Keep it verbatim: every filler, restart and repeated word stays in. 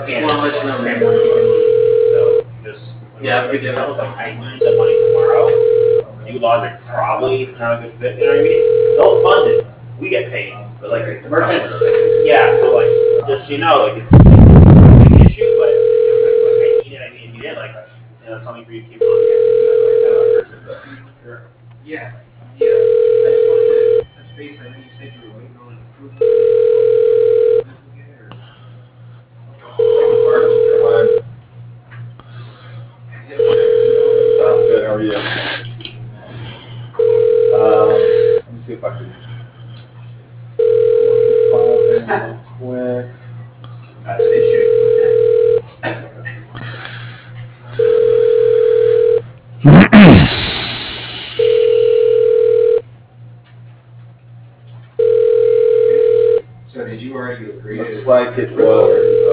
I just want to let you know, man. So just yeah, have a good day. Like, I need the money tomorrow. You logic probably not a good fit. You know what I mean? They'll fund it. We get paid, but like the merchant, yeah. So like, just so you know, like it's, it's a big issue, but you know, like, I need it. I need it. I need it. Like, you know, something for you to keep on. Sure. Yeah. Yeah. I just wanted to touch base. I know you said you were waiting on approval. Sounds good. How are you? Um, let me see if I can file in real quick. That's an issue. So did you already agree? Looks like it was